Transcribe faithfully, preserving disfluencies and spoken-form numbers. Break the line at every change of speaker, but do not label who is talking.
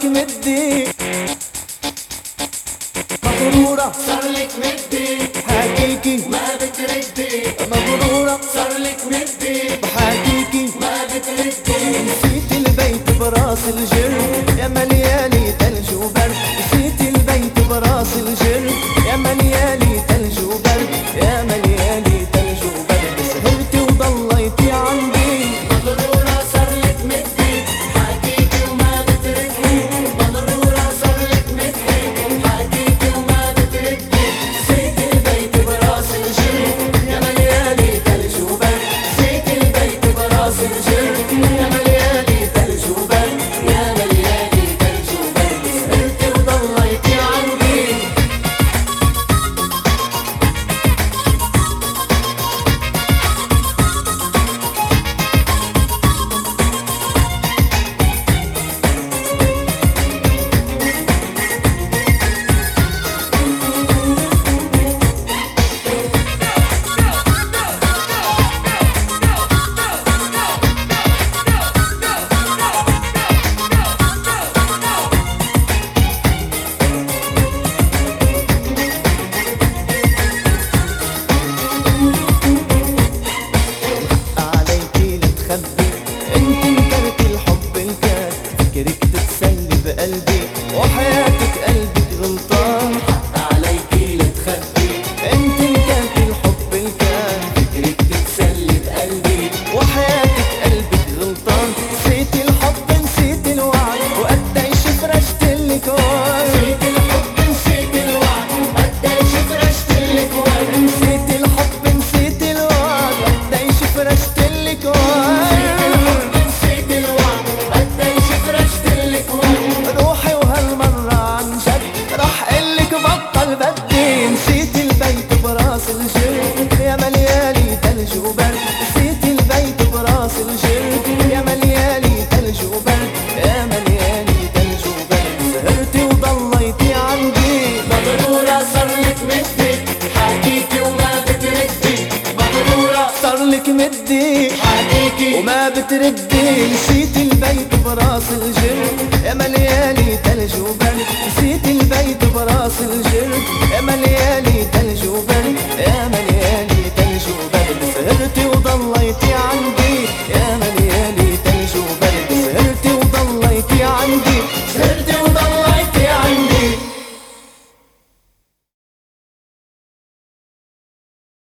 لك مدي مغرورة
صار لك مدي
حكيكي
ما بتردي
مغرورة
صار لك مدي
بحكيكي
ما بتردي
نسيت البيت براس الجر يا مليالي تلج وبرد نسيت البيت براس الجر يا مليالي تلج وبرد يا مليالي تلج وبرد سهرتي وضليتي عندي
مغرورة صار لك مدي حكيكي وما بتردي مغرورة صار لك مدي حكيكي وما بتردي نسيت البيت براس الجر يا مليالي تلج وبرد نسيت البيت براس الجر يا مليالي تلج وبرد يا مليالي تلج وبرد سهرتي وضليتي عندي
عليكي لتخبي انت انكرت الحب الكاد فكرك تتسلي بقلبي وحياتك قلبك غلطان
عليكي لتخبي
انت انكرت الحب الكاد
فكرك تتسلي بقلبي
وحياتك قلبك غلطان نسيت الحب نسيت الوعد وقديش فرشتلك وعد
نسيت الحب نسيت الوعد قديش فرشتلك وعد
نسيت الحب نسيت الوعد وقديش فرشتلك وعد
نسيت الوعد قديش فرشتلك وعد
روحي وهالمرة عن جد راح قلك بطل بدي نسيت البيت براس الجر يا مليالي تلج وبرد نسيت البيت براس الجر يا مليالي تلج وبرد يا مليالي تلج وبرد سهرتي وضليتي عندي
مغرورة صار لك مدي حكيكي وما بتردي مغرورة
صار لك مدي
حكيكي
وما بتردي نسيت البيت براس الجر يا مليالي تلج وبرد